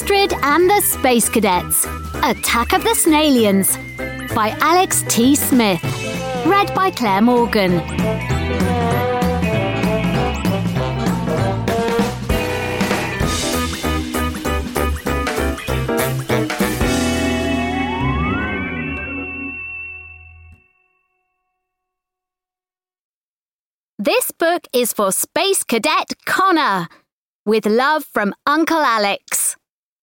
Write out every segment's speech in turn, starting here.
Astrid and the Space Cadets, Attack of the Snailians, by Alex T. Smith. Read by Claire Morgan. This book is for Space Cadet Connor, with love from Uncle Alex.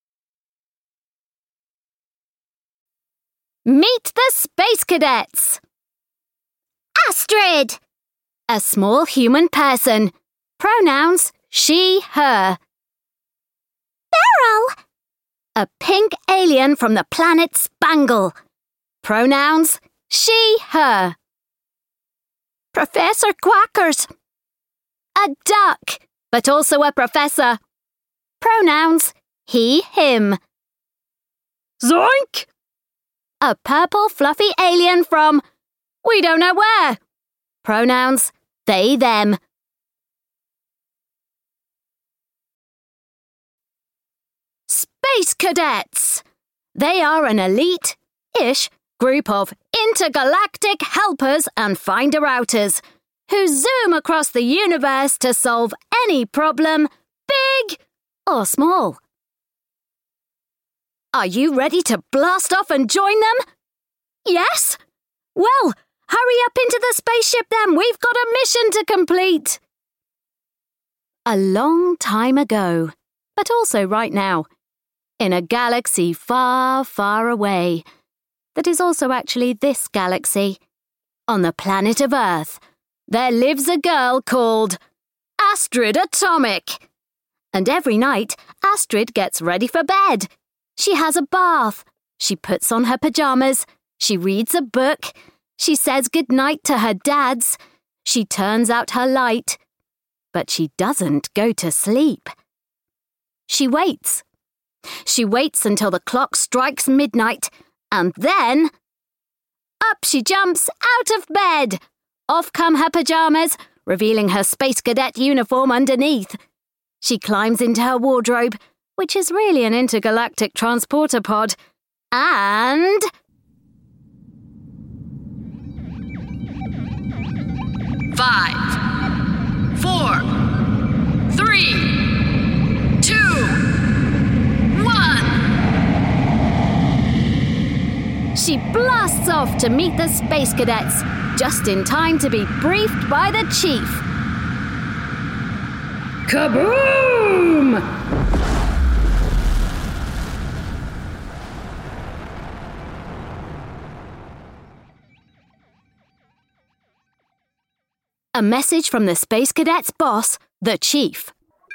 Meet the Space Cadets. Astrid! A small human person. Pronouns she, her. Beryl! A pink alien from the planet Spangle. Pronouns she, her. Professor Quackers. A duck, but also a professor. Pronouns he, him. Zoink! A purple fluffy alien from we don't know where. Pronouns they, them. Space Cadets. They are an elite-ish group of intergalactic helpers and finder-outers who zoom across the universe to solve any problem, big or small. Are you ready to blast off and join them? Yes? Well, hurry up into the spaceship then. We've got a mission to complete. A long time ago, but also right now, in a galaxy far, far away, that is also actually this galaxy, on the planet of Earth, there lives a girl called Astrid Atomic. And every night, Astrid gets ready for bed. She has a bath. She puts on her pajamas. She reads a book. She says goodnight to her dads. She turns out her light. But she doesn't go to sleep. She waits. She waits until the clock strikes midnight, and then up she jumps out of bed. Off come her pajamas, revealing her Space Cadet uniform underneath. She climbs into her wardrobe, which is really an intergalactic transporter pod, and 5, 4, 3, 2, 1. She blasts off to meet the Space Cadets, just in time to be briefed by the Chief. Kaboom! A message from the Space Cadets' boss, the Chief.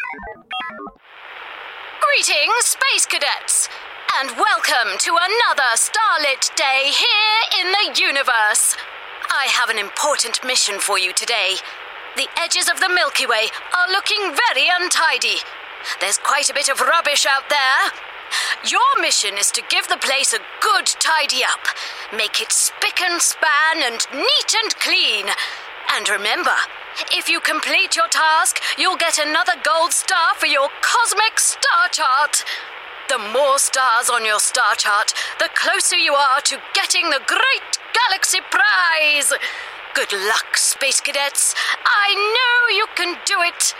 Greetings, Space Cadets, and welcome to another starlit day here in the universe. I have an important mission for you today. The edges of the Milky Way are looking very untidy. There's quite a bit of rubbish out there. Your mission is to give the place a good tidy up. Make it spick and span and neat and clean. And remember, if you complete your task, you'll get another gold star for your cosmic star chart. The more stars on your star chart, the closer you are to getting the Great Galaxy Prize. Good luck, Space Cadets. I know you can do it.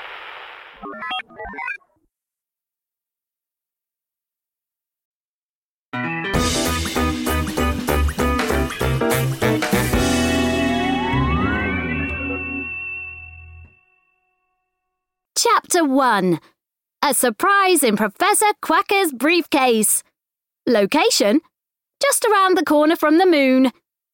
Chapter 1. A surprise in Professor Quacker's briefcase. Location? Just around the corner from the moon.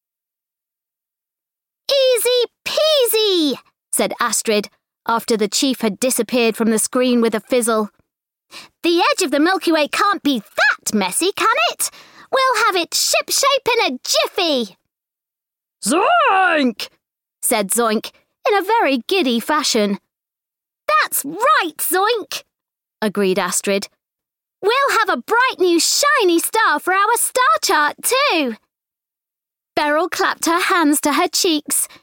Easy peasy, said Astrid, after the Chief had disappeared from the screen with a fizzle. The edge of the Milky Way can't be that messy, can it? We'll have it ship-shape in a jiffy. Zoink! said Zoink, in a very giddy fashion. That's right, Zoink, agreed Astrid. We'll have a bright new shiny star for our star chart too. Beryl clapped her hands to her cheeks